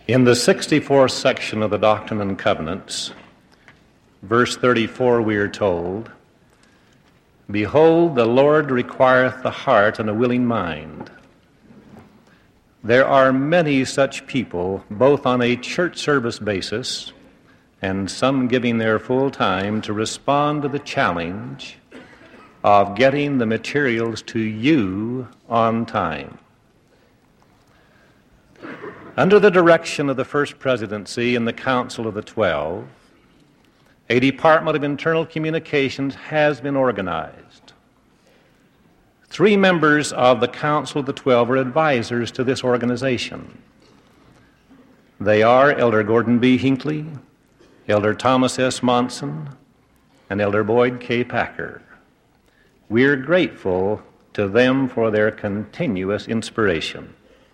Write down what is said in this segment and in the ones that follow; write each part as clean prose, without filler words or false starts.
In the 64th section of the Doctrine and Covenants, verse 34, we are told, "Behold, the Lord requireth the heart and a willing mind." There are many such people, both on a church service basis and some giving their full time to respond to the challenge of getting the materials to you on time. Under the direction of the First Presidency and the Council of the 12, a Department of Internal Communications has been organized. 3 members of the Council of the 12 are advisors to this organization. They are Elder Gordon B. Hinckley, Elder Thomas S. Monson, and Elder Boyd K. Packer. We're grateful to them for their continuous inspiration.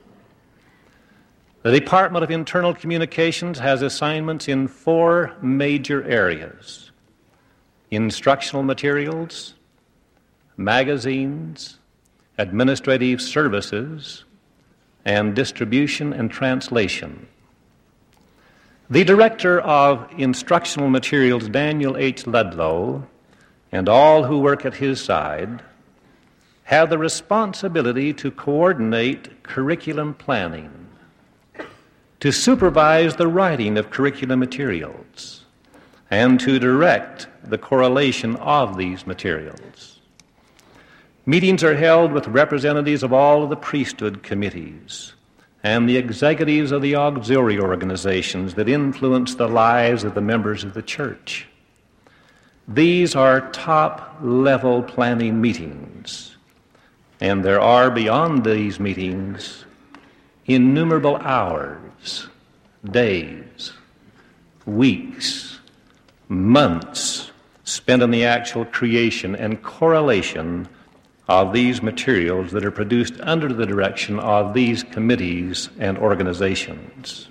The Department of Internal Communications has assignments in 4 major areas: instructional materials, magazines, administrative services, and distribution and translation. The Director of Instructional Materials, Daniel H. Ludlow, and all who work at his side have the responsibility to coordinate curriculum planning, to supervise the writing of curriculum materials, and to direct the correlation of these materials. Meetings are held with representatives of all of the priesthood committees and the executives of the auxiliary organizations that influence the lives of the members of the church. These are top-level planning meetings, and there are beyond these meetings innumerable hours, days, weeks, months spent in the actual creation and correlation of these materials that are produced under the direction of these committees and organizations.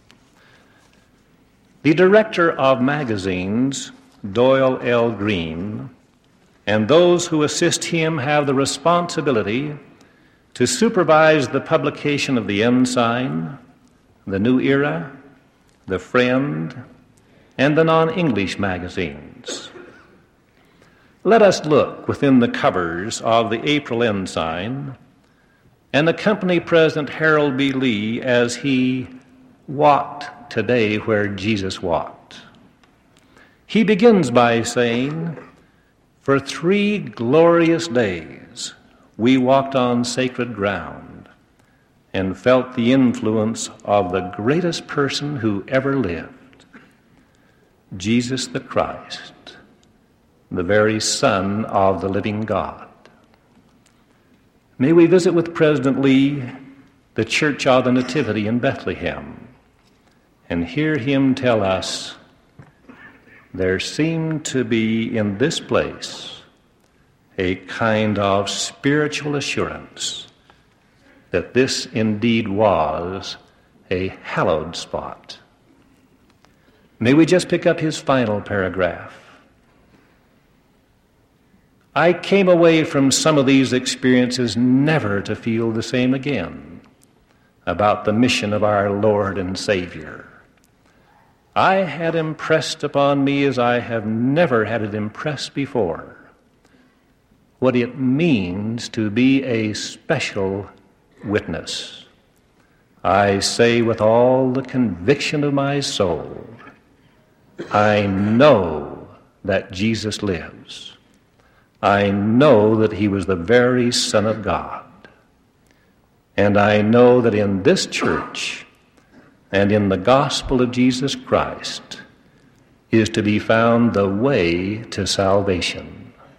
The Director of Magazines, Doyle L. Green, and those who assist him have the responsibility to supervise the publication of the Ensign, the New Era, the Friend, and the non-English magazines. Let us look within the covers of the April Ensign and accompany President Harold B. Lee as he walked today where Jesus walked. He begins by saying, "For 3 glorious days we walked on sacred ground and felt the influence of the greatest person who ever lived, Jesus the Christ, the very Son of the living God." May we visit with President Lee the Church of the Nativity in Bethlehem and hear him tell us, "There seemed to be in this place a kind of spiritual assurance that this indeed was a hallowed spot." May we just pick up his final paragraph. "I came away from some of these experiences never to feel the same again about the mission of our Lord and Savior. I had impressed upon me, as I have never had it impressed before, what it means to be a special witness. I say with all the conviction of my soul, I know that Jesus lives. I know that he was the very Son of God. And I know that in this church and in the gospel of Jesus Christ is to be found the way to salvation."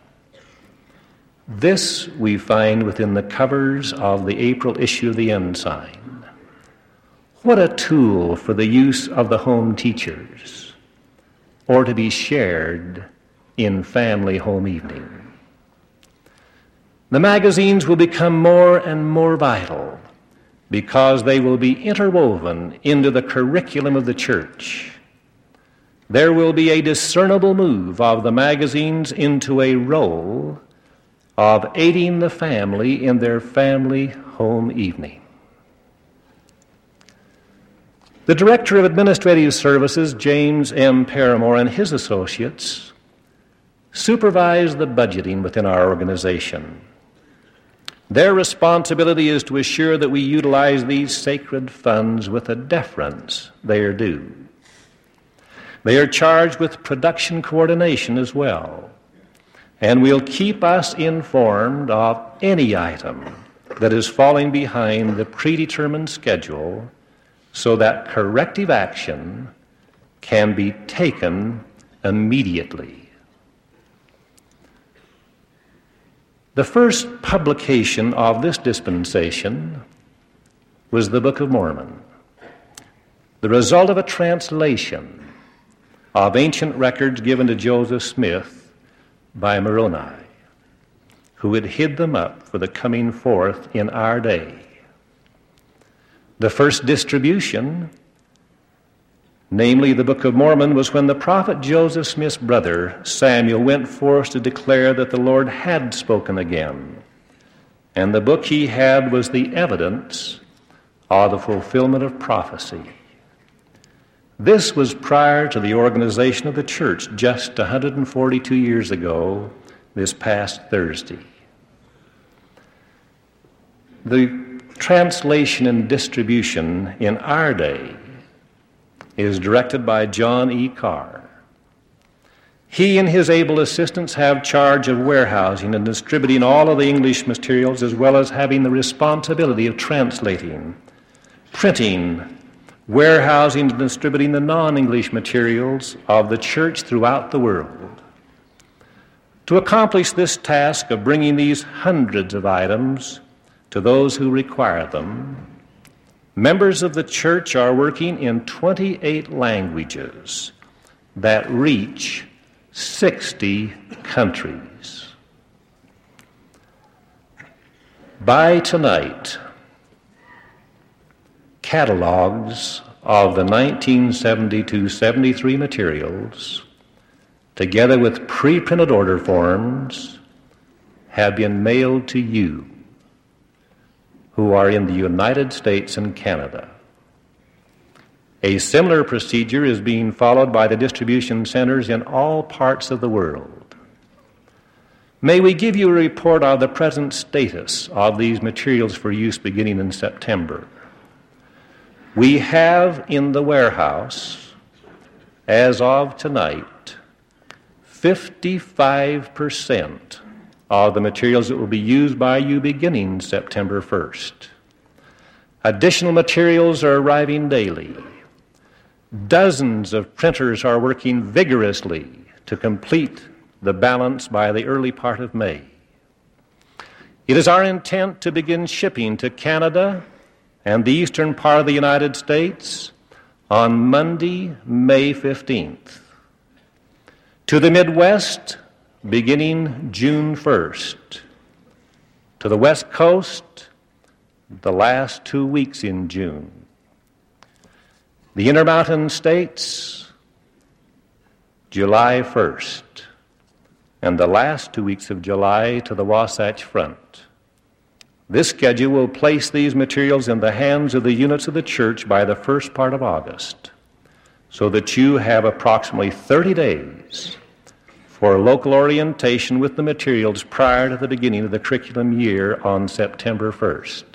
This we find within the covers of the April issue of the Ensign. What a tool for the use of the home teachers, or to be shared in family home evening. The magazines will become more and more vital because they will be interwoven into the curriculum of the church. There will be a discernible move of the magazines into a role of aiding the family in their family home evening. The Director of Administrative Services, James M. Paramore, and his associates supervise the budgeting within our organization. Their responsibility is to assure that we utilize these sacred funds with the deference they are due. They are charged with production coordination as well, and will keep us informed of any item that is falling behind the predetermined schedule so that corrective action can be taken immediately. The first publication of this dispensation was the Book of Mormon, the result of a translation of ancient records given to Joseph Smith by Moroni, who had hid them up for the coming forth in our day. The first distribution, namely the Book of Mormon, was when the prophet Joseph Smith's brother Samuel went forth to declare that the Lord had spoken again, and the book he had was the evidence of the fulfillment of prophecy. This was prior to the organization of the church just 142 years ago, this past Thursday. The translation and distribution in our day is directed by John E. Carr. He and his able assistants have charge of warehousing and distributing all of the English materials, as well as having the responsibility of translating, printing, warehousing, and distributing the non-English materials of the church throughout the world. To accomplish this task of bringing these hundreds of items to those who require them, members of the church are working in 28 languages that reach 60 countries. By tonight, catalogs of the 1972-73 materials, together with pre-printed order forms, have been mailed to you who are in the United States and Canada. A similar procedure is being followed by the distribution centers in all parts of the world. May we give you a report of the present status of these materials for use beginning in September. We have in the warehouse, as of tonight, 55% of the materials that will be used by you beginning September 1st. Additional materials are arriving daily. Dozens of printers are working vigorously to complete the balance by the early part of May. It is our intent to begin shipping to Canada and the eastern part of the United States on Monday, May 15th. To the Midwest, beginning June 1st. To the West Coast, the last 2 weeks in June. The Intermountain States, July 1st. And the last 2 weeks of July to the Wasatch Front. This schedule will place these materials in the hands of the units of the church by the first part of August, so that you have approximately 30 days for local orientation with the materials prior to the beginning of the curriculum year on September 1st.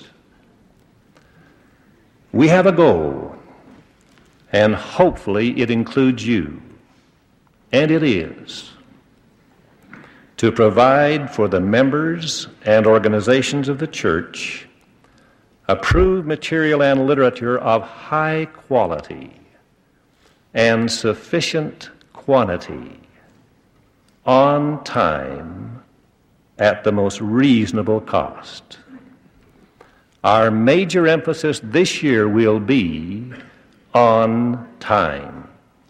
We have a goal, and hopefully it includes you, and it is, to provide for the members and organizations of the church approved material and literature of high quality and sufficient quantity on time at the most reasonable cost. Our major emphasis this year will be on time.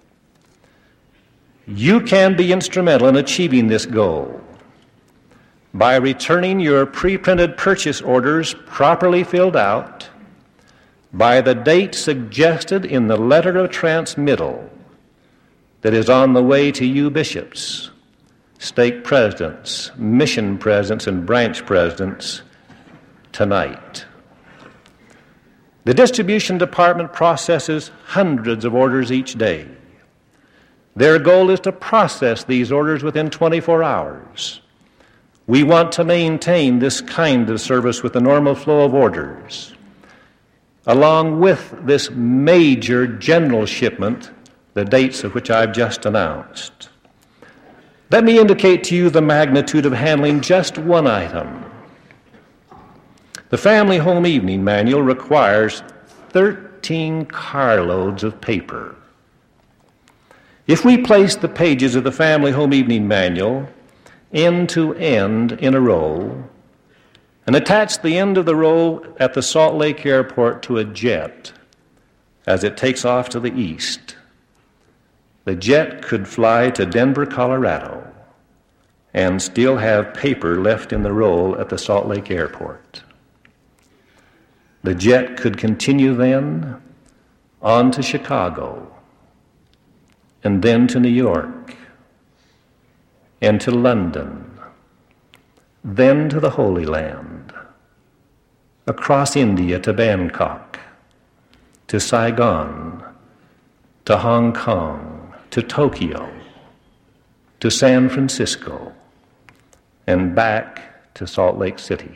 You can be instrumental in achieving this goal by returning your pre-printed purchase orders properly filled out by the date suggested in the letter of transmittal that is on the way to you bishops, stake presidents, mission presidents, and branch presidents tonight. The distribution department processes hundreds of orders each day. Their goal is to process these orders within 24 hours. We want to maintain this kind of service with the normal flow of orders, along with this major general shipment, the dates of which I've just announced. Let me indicate to you the magnitude of handling just one item. The Family Home Evening Manual requires 13 carloads of paper. If we place the pages of the Family Home Evening Manual end to end in a row and attach the end of the row at the Salt Lake Airport to a jet as it takes off to the east, the jet could fly to Denver, Colorado, and still have paper left in the roll at the Salt Lake Airport. The jet could continue then on to Chicago, and then to New York, and to London, then to the Holy Land, across India to Bangkok, to Saigon, to Hong Kong, to Tokyo, to San Francisco, and back to Salt Lake City.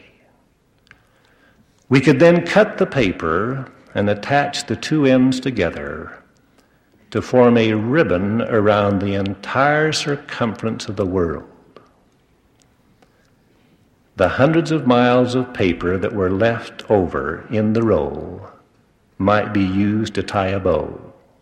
We could then cut the paper and attach the two ends together to form a ribbon around the entire circumference of the world. The hundreds of miles of paper that were left over in the roll might be used to tie a bow.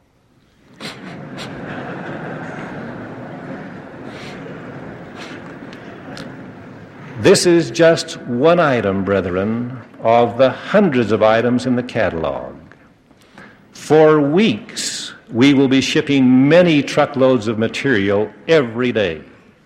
This is just one item, brethren, of the hundreds of items in the catalog. For weeks, we will be shipping many truckloads of material every day.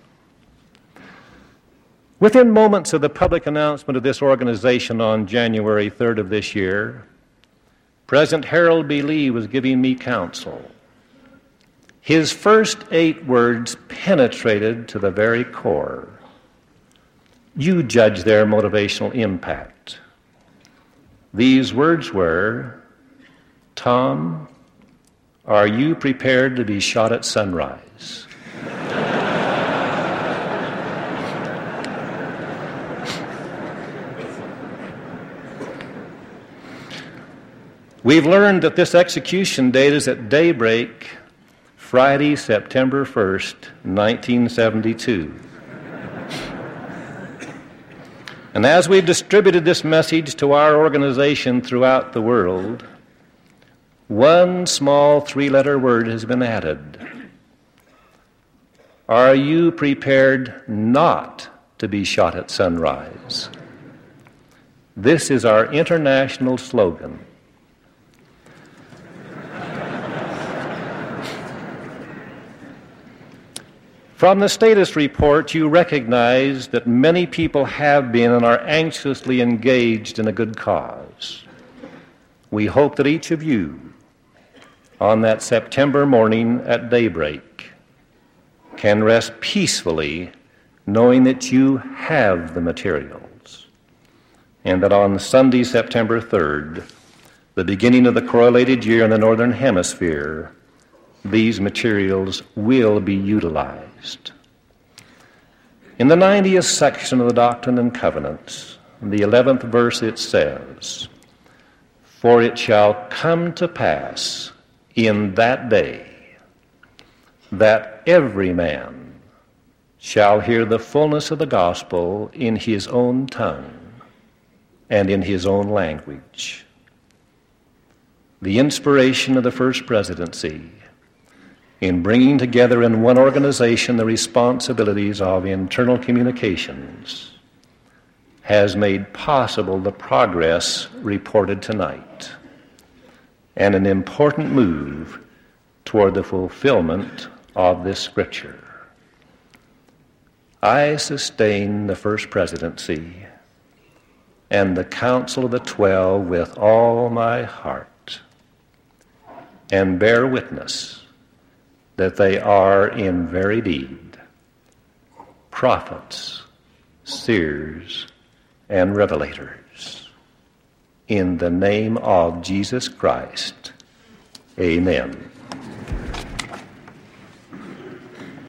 Within moments of the public announcement of this organization on January 3rd of this year, President Harold B. Lee was giving me counsel. His first 8 words penetrated to the very core. You judge their motivational impact. These words were, Tom, are you prepared to be shot at sunrise? We've learned that this execution date is at daybreak, Friday, September 1st, 1972. And as we've distributed this message to our organization throughout the world, one small 3-letter word has been added. Are you prepared not to be shot at sunrise? This is our international slogan. From the status report, you recognize that many people have been and are anxiously engaged in a good cause. We hope that each of you, on that September morning at daybreak, can rest peacefully knowing that you have the materials, and that on Sunday, September 3rd, the beginning of the correlated year in the Northern Hemisphere, these materials will be utilized. In the 90th section of the Doctrine and Covenants, in the 11th verse, it says, For it shall come to pass in that day that every man shall hear the fullness of the gospel in his own tongue and in his own language. The inspiration of the First Presidency in bringing together in one organization the responsibilities of internal communications has made possible the progress reported tonight, and an important move toward the fulfillment of this Scripture. I sustain the First Presidency and the Council of the 12 with all my heart, and bear witness that they are in very deed prophets, seers, and revelators. in the name of Jesus Christ. Amen.